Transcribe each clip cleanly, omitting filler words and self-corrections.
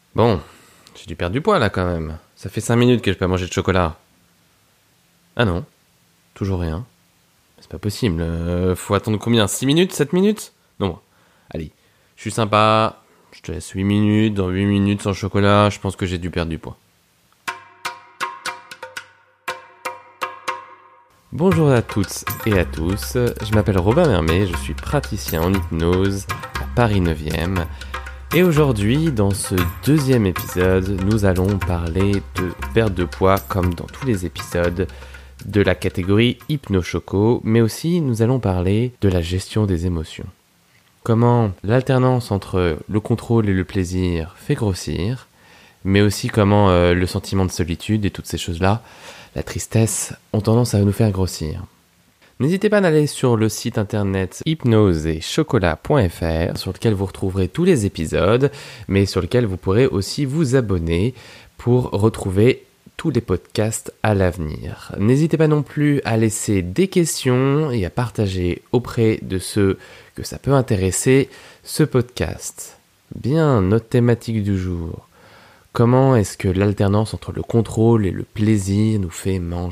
Bon, j'ai dû perdre du poids là quand même. Ça fait 5 minutes que je peux pas manger de chocolat. Ah non, toujours rien. C'est pas possible. Faut attendre combien? 6 minutes? 7 minutes? Non. Allez, je suis sympa. Je te laisse 8 minutes. Dans 8 minutes sans chocolat, je pense que j'ai dû perdre du poids. Bonjour à toutes et à tous. Je m'appelle Robin Mermet, je suis praticien en hypnose à Paris 9e. Et aujourd'hui, dans ce deuxième épisode, nous allons parler de perte de poids comme dans tous les épisodes de la catégorie hypno-choco, mais aussi nous allons parler de la gestion des émotions. Comment l'alternance entre le contrôle et le plaisir fait grossir, mais aussi comment le sentiment de solitude et toutes ces choses-là, la tristesse, ont tendance à nous faire grossir. N'hésitez pas à aller sur le site internet hypnoseetchocolat.fr sur lequel vous retrouverez tous les épisodes, mais sur lequel vous pourrez aussi vous abonner pour retrouver tous les podcasts à l'avenir. N'hésitez pas non plus à laisser des questions et à partager auprès de ceux que ça peut intéresser ce podcast. Bien, notre thématique du jour. Comment est-ce que l'alternance entre le contrôle et le plaisir nous fait manger ?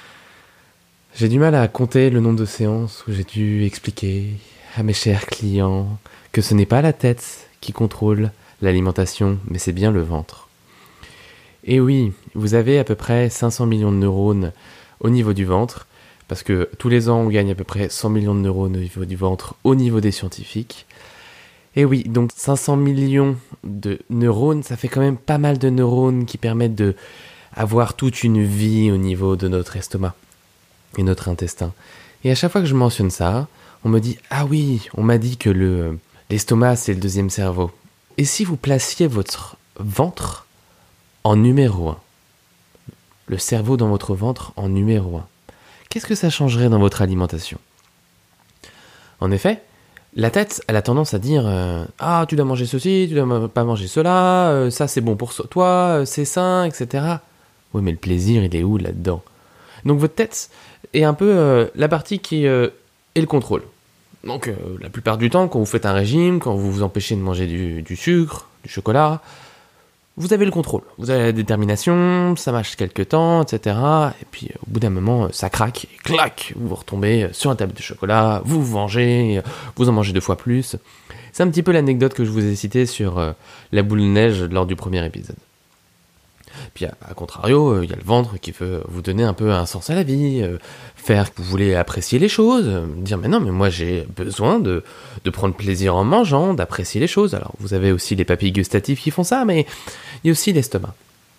J'ai du mal à compter le nombre de séances où j'ai dû expliquer à mes chers clients que ce n'est pas la tête qui contrôle l'alimentation, mais c'est bien le ventre. Et oui, vous avez à peu près 500 millions de neurones au niveau du ventre, parce que tous les ans on gagne à peu près 100 millions de neurones au niveau du ventre au niveau des scientifiques. Et oui, donc 500 millions de neurones, ça fait quand même pas mal de neurones qui permettent de avoir toute une vie au niveau de notre estomac et notre intestin. Et à chaque fois que je mentionne ça, on me dit « Ah oui, on m'a dit que l'estomac, c'est le deuxième cerveau. » Et si vous placiez votre ventre en numéro 1, le cerveau dans votre ventre en numéro 1, qu'est-ce que ça changerait dans votre alimentation ? En effet, la tête, elle a tendance à dire « Ah, tu dois manger ceci, tu dois pas manger cela, ça c'est bon pour toi, c'est sain, etc. » Oui, mais le plaisir, il est où là-dedans ? Donc votre tête est un peu la partie qui est le contrôle. Donc la plupart du temps, quand vous faites un régime, quand vous vous empêchez de manger du sucre, du chocolat, vous avez le contrôle. Vous avez la détermination, ça marche quelques temps, etc. Et puis au bout d'un moment, ça craque, et clac, vous retombez sur un tablette de chocolat, vous vous vengez, vous en mangez 2 fois plus. C'est un petit peu l'anecdote que je vous ai citée sur la boule de neige lors du premier épisode. Puis à contrario, il y a le ventre qui veut vous donner un peu un sens à la vie, faire que vous voulez apprécier les choses, dire mais non, mais moi j'ai besoin de prendre plaisir en mangeant, d'apprécier les choses. Alors vous avez aussi les papilles gustatives qui font ça, mais il y a aussi l'estomac.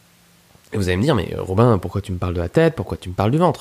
Et vous allez me dire, mais Robin, pourquoi tu me parles de la tête, pourquoi tu me parles du ventre ?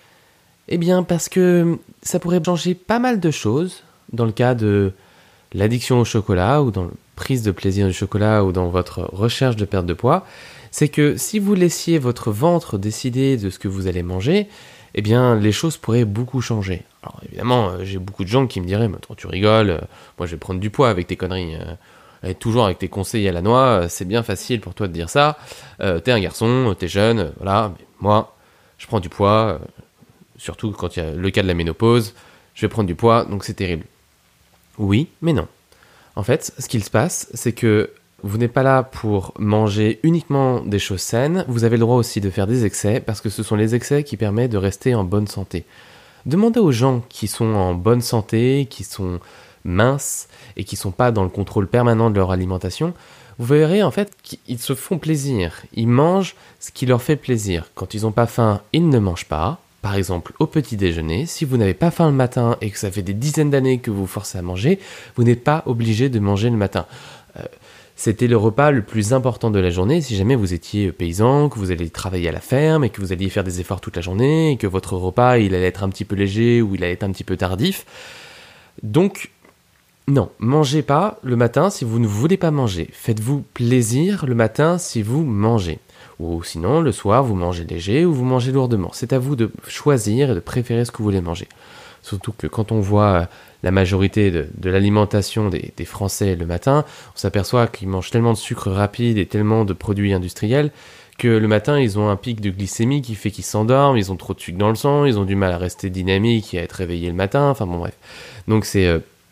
Eh bien parce que ça pourrait changer pas mal de choses dans le cas de l'addiction au chocolat, ou dans la prise de plaisir du chocolat, ou dans votre recherche de perte de poids. C'est que si vous laissiez votre ventre décider de ce que vous allez manger, eh bien, les choses pourraient beaucoup changer. Alors, évidemment, j'ai beaucoup de gens qui me diraient « Mais attends, tu rigoles, moi je vais prendre du poids avec tes conneries. Toujours avec tes conseils à la noix, c'est bien facile pour toi de dire ça. T'es un garçon, t'es jeune, voilà. Mais moi, je prends du poids, surtout quand il y a le cas de la ménopause, je vais prendre du poids, donc c'est terrible. » Oui, mais non. En fait, ce qu'il se passe, c'est que vous n'êtes pas là pour manger uniquement des choses saines, vous avez le droit aussi de faire des excès, parce que ce sont les excès qui permettent de rester en bonne santé. Demandez aux gens qui sont en bonne santé, qui sont minces, et qui ne sont pas dans le contrôle permanent de leur alimentation, vous verrez en fait qu'ils se font plaisir, ils mangent ce qui leur fait plaisir. Quand ils n'ont pas faim, ils ne mangent pas. Par exemple, au petit déjeuner, si vous n'avez pas faim le matin et que ça fait des dizaines d'années que vous vous forcez à manger, vous n'êtes pas obligé de manger le matin. C'était le repas le plus important de la journée si jamais vous étiez paysan, que vous alliez travailler à la ferme et que vous alliez faire des efforts toute la journée et que votre repas il allait être un petit peu léger ou il allait être un petit peu tardif. Donc, non, mangez pas le matin si vous ne voulez pas manger. Faites-vous plaisir le matin si vous mangez. Ou sinon, le soir, vous mangez léger ou vous mangez lourdement. C'est à vous de choisir et de préférer ce que vous voulez manger. Surtout que quand on voit la majorité de l'alimentation des Français le matin, on s'aperçoit qu'ils mangent tellement de sucre rapide et tellement de produits industriels que le matin, ils ont un pic de glycémie qui fait qu'ils s'endorment, ils ont trop de sucre dans le sang, ils ont du mal à rester dynamiques et à être réveillés le matin, enfin bon bref. Donc c'est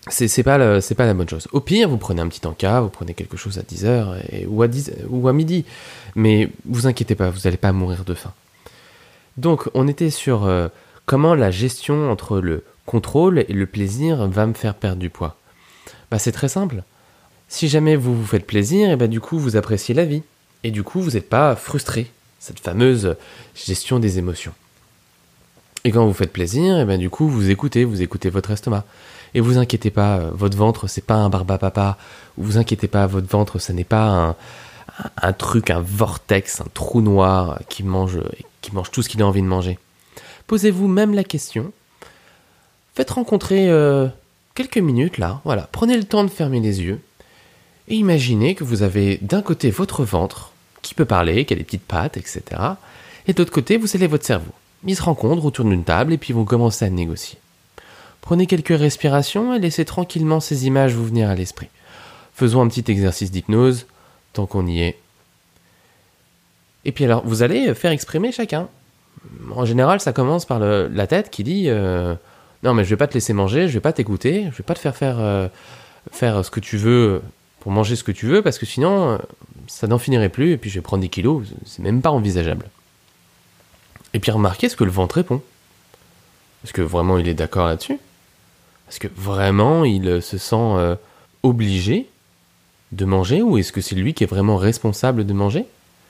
c'est pas la bonne chose. Au pire, vous prenez un petit encas, vous prenez quelque chose à 10h ou à midi. Mais vous inquiétez pas, vous n'allez pas mourir de faim. Donc, on était sur comment la gestion entre le contrôle et le plaisir va me faire perdre du poids. C'est très simple. Si jamais vous vous faites plaisir, et du coup, vous appréciez la vie. Et du coup, vous n'êtes pas frustré. Cette fameuse gestion des émotions. Et quand vous faites plaisir, du coup, vous écoutez votre estomac. Et vous inquiétez pas, votre ventre, c'est pas un barbapapa. Vous inquiétez pas, votre ventre, ça n'est pas un truc, un vortex, un trou noir qui mange tout ce qu'il a envie de manger. Posez-vous même la question. Faites rencontrer quelques minutes là, voilà. Prenez le temps de fermer les yeux. Et imaginez que vous avez d'un côté votre ventre, qui peut parler, qui a des petites pattes, etc. Et de l'autre côté, vous avez votre cerveau. Ils se rencontrent autour d'une table et puis vont commencer à négocier. Prenez quelques respirations et laissez tranquillement ces images vous venir à l'esprit. Faisons un petit exercice d'hypnose, tant qu'on y est. Et puis alors, vous allez faire exprimer chacun. En général, ça commence par la tête qui dit non mais je vais pas te laisser manger, je vais pas t'écouter, je vais pas te faire faire ce que tu veux pour manger ce que tu veux, parce que sinon, ça n'en finirait plus, et puis je vais prendre des kilos, c'est même pas envisageable. Et puis remarquez ce que le ventre répond. Est-ce que vraiment il est d'accord là-dessus ? Est-ce que vraiment il se sent obligé de manger, ou est-ce que c'est lui qui est vraiment responsable de manger ?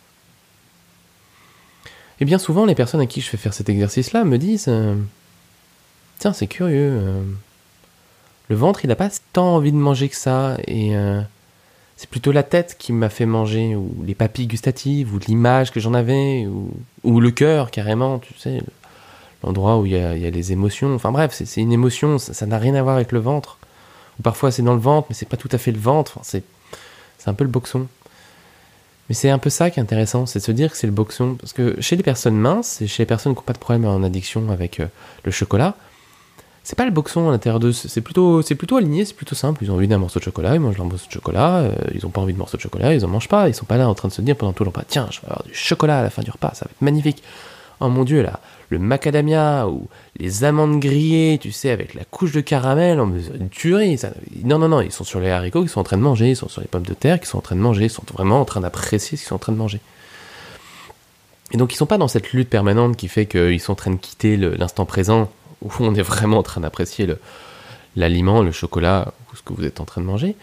Et bien souvent, les personnes à qui je fais faire cet exercice-là me disent tiens, c'est curieux, le ventre, il n'a pas tant envie de manger que ça, et c'est plutôt la tête qui m'a fait manger, ou les papilles gustatives, ou l'image que j'en avais, ou le cœur, carrément, tu sais, l'endroit où il y a les émotions. Enfin bref, c'est une émotion, ça n'a rien à voir avec le ventre. Ou parfois c'est dans le ventre, mais c'est pas tout à fait le ventre, enfin, c'est un peu le boxon. Mais c'est un peu ça qui est intéressant, c'est de se dire que c'est le boxon. Parce que chez les personnes minces, et chez les personnes qui n'ont pas de problème en addiction avec le chocolat, c'est pas le boxon à l'intérieur d'eux, c'est plutôt aligné, c'est plutôt simple. Ils ont envie d'un morceau de chocolat, ils mangent leur morceau de chocolat, ils ont pas envie de morceau de chocolat, ils en mangent pas, ils sont pas là en train de se dire pendant tout le repas, tiens, je vais avoir du chocolat à la fin du repas, ça va être magnifique. Oh mon dieu, là, le macadamia ou les amandes grillées, tu sais, avec la couche de caramel, une tuerie. Ça. Non, ils sont sur les haricots qu'ils sont en train de manger, ils sont sur les pommes de terre qu'ils sont en train de manger, ils sont vraiment en train d'apprécier ce qu'ils sont en train de manger. Et donc ils sont pas dans cette lutte permanente qui fait qu'ils sont en train de quitter l'instant présent, où on est vraiment en train d'apprécier l'aliment, le chocolat, ou ce que vous êtes en train de manger.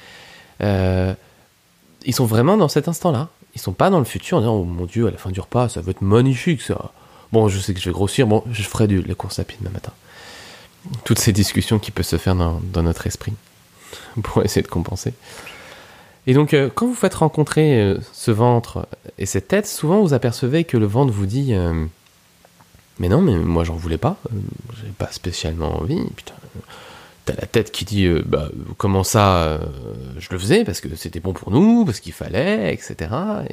Ils sont vraiment dans cet instant-là. Ils sont pas dans le futur en disant oh mon dieu, à la fin du repas, ça va être magnifique ça. Bon, je sais que je vais grossir, bon, je ferai la course à pied demain matin. Toutes ces discussions qui peuvent se faire dans notre esprit pour essayer de compenser. Et donc, quand vous faites rencontrer ce ventre et cette tête, souvent vous apercevez que le ventre vous dit mais non, mais moi j'en voulais pas, j'avais pas spécialement envie. Putain, t'as la tête qui dit comment ça, je le faisais parce que c'était bon pour nous, parce qu'il fallait, etc.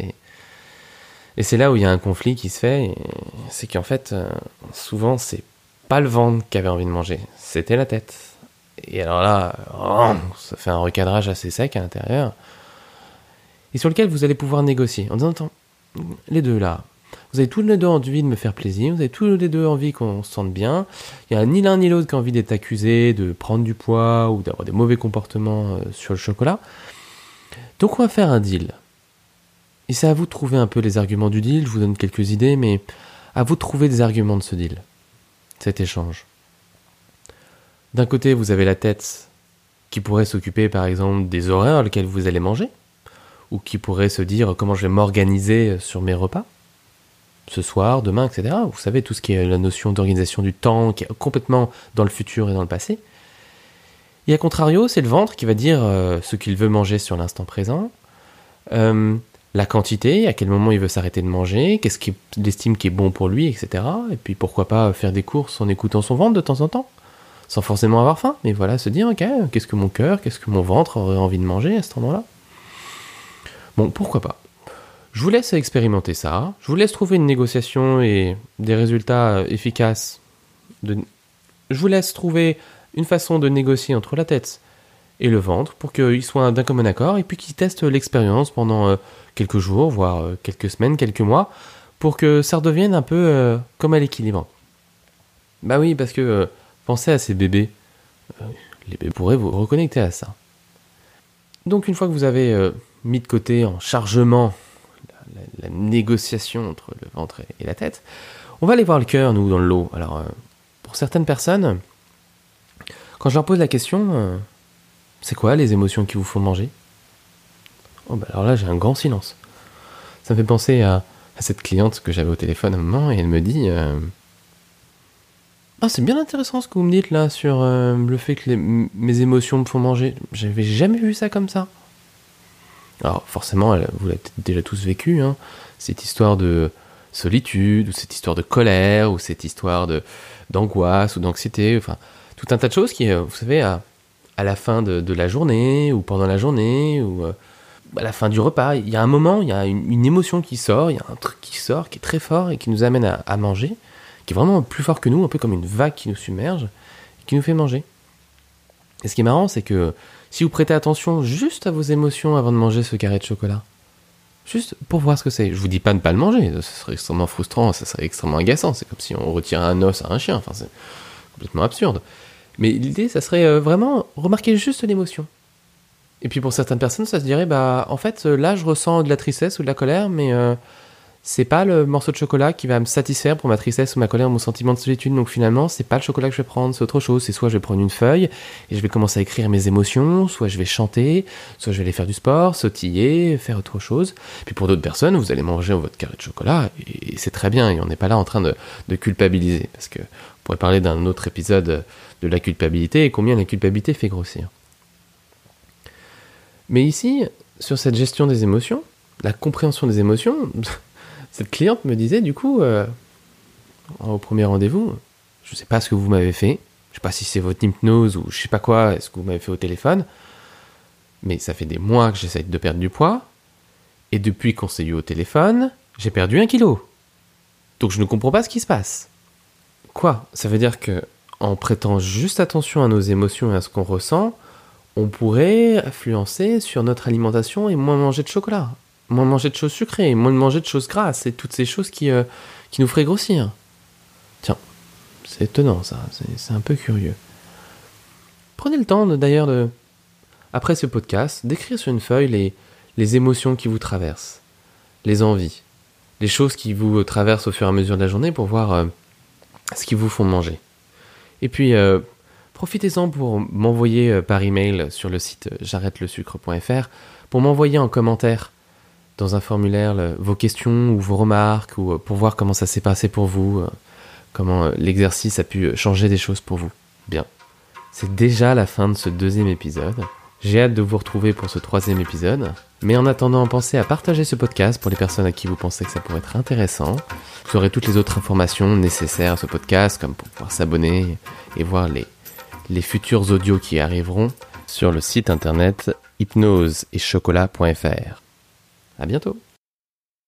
Et c'est là où il y a un conflit qui se fait, c'est qu'en fait, souvent, c'est pas le ventre qui avait envie de manger, c'était la tête. Et alors là, ça fait un recadrage assez sec à l'intérieur, et sur lequel vous allez pouvoir négocier, en disant, attends, les deux là, vous avez tous les deux envie de me faire plaisir, vous avez tous les deux envie qu'on se sente bien, il n'y a ni l'un ni l'autre qui a envie d'être accusé, de prendre du poids, ou d'avoir des mauvais comportements sur le chocolat. Donc on va faire un deal. Et c'est à vous de trouver un peu les arguments du deal, je vous donne quelques idées, mais à vous de trouver des arguments de ce deal, cet échange. D'un côté, vous avez la tête qui pourrait s'occuper par exemple des horaires auxquels vous allez manger, ou qui pourrait se dire comment je vais m'organiser sur mes repas, ce soir, demain, etc. Vous savez, tout ce qui est la notion d'organisation du temps, qui est complètement dans le futur et dans le passé. Et à contrario, c'est le ventre qui va dire ce qu'il veut manger sur l'instant présent, la quantité, à quel moment il veut s'arrêter de manger, qu'est-ce qu'il estime qui est bon pour lui, etc. Et puis pourquoi pas faire des courses en écoutant son ventre de temps en temps, sans forcément avoir faim, mais voilà, se dire, ok, qu'est-ce que mon cœur, qu'est-ce que mon ventre aurait envie de manger à cet endroit-là. Bon, pourquoi pas. Je vous laisse expérimenter ça, je vous laisse trouver une négociation et des résultats efficaces. Je vous laisse trouver une façon de négocier entre la tête et le ventre pour qu'ils soient d'un commun accord et puis qu'ils testent l'expérience pendant quelques jours, voire quelques semaines, quelques mois, pour que ça redevienne un peu comme à l'équilibre. Bah oui, parce que pensez à ces bébés, les bébés pourraient vous reconnecter à ça. Donc une fois que vous avez mis de côté en chargement la négociation entre le ventre et la tête, on va aller voir le cœur, nous, dans le lot. Alors, pour certaines personnes, quand je leur pose la question, c'est quoi les émotions qui vous font manger ? Alors là, j'ai un grand silence. Ça me fait penser à cette cliente que j'avais au téléphone à un moment, et elle me dit c'est bien intéressant ce que vous me dites là sur le fait que mes émotions me font manger. J'avais jamais vu ça comme ça. Alors forcément, vous l'avez peut-être déjà tous vécu, hein, cette histoire de solitude, ou cette histoire de colère, ou cette histoire d'angoisse ou d'anxiété, enfin tout un tas de choses qui, vous savez, à la fin de la journée, ou pendant la journée, ou à la fin du repas, il y a un moment, il y a une émotion qui sort, il y a un truc qui sort, qui est très fort et qui nous amène à manger, qui est vraiment plus fort que nous, un peu comme une vague qui nous submerge, et qui nous fait manger. Et ce qui est marrant, c'est que si vous prêtez attention juste à vos émotions avant de manger ce carré de chocolat, juste pour voir ce que c'est, je vous dis pas de ne pas le manger, ce serait extrêmement frustrant, ça serait extrêmement agaçant, c'est comme si on retirait un os à un chien, enfin c'est complètement absurde. Mais l'idée, ça serait vraiment remarquer juste l'émotion. Et puis pour certaines personnes, ça se dirait, en fait, là je ressens de la tristesse ou de la colère, mais c'est pas le morceau de chocolat qui va me satisfaire pour ma tristesse ou ma colère ou mon sentiment de solitude. Donc finalement, c'est pas le chocolat que je vais prendre, c'est autre chose. C'est soit je vais prendre une feuille et je vais commencer à écrire mes émotions, soit je vais chanter, soit je vais aller faire du sport, sautiller, faire autre chose. Puis pour d'autres personnes, vous allez manger votre carré de chocolat et c'est très bien. Et on n'est pas là en train de culpabiliser, parce que on pourrait parler d'un autre épisode de la culpabilité et combien la culpabilité fait grossir. Mais ici, sur cette gestion des émotions, la compréhension des émotions, cette cliente me disait du coup, au premier rendez-vous, je ne sais pas ce que vous m'avez fait, je ne sais pas si c'est votre hypnose ou je ne sais pas quoi, est-ce que vous m'avez fait au téléphone, mais ça fait des mois que j'essaie de perdre du poids, et depuis qu'on s'est eu au téléphone, j'ai perdu 1 kilo. Donc je ne comprends pas ce qui se passe. Quoi ? Ça veut dire que en prêtant juste attention à nos émotions et à ce qu'on ressent, on pourrait influencer sur notre alimentation et moins manger de chocolat, moins manger de choses sucrées, moins manger de choses grasses et toutes ces choses qui nous feraient grossir. Tiens, c'est étonnant ça, c'est un peu curieux. Prenez le temps d'ailleurs après ce podcast, d'écrire sur une feuille les émotions qui vous traversent, les envies, les choses qui vous traversent au fur et à mesure de la journée pour voir ce qui vous font manger. Et puis, profitez-en pour m'envoyer par email sur le site j'arrêteLeSucre.fr pour m'envoyer en commentaire dans un formulaire vos questions ou vos remarques ou pour voir comment ça s'est passé pour vous, comment l'exercice a pu changer des choses pour vous. Bien, c'est déjà la fin de ce 2e épisode. J'ai hâte de vous retrouver pour ce 3e épisode. Mais en attendant, pensez à partager ce podcast pour les personnes à qui vous pensez que ça pourrait être intéressant. Vous aurez toutes les autres informations nécessaires à ce podcast, comme pour pouvoir s'abonner et voir les futurs audios qui arriveront sur le site internet hypnoseetchocolat.fr. À bientôt.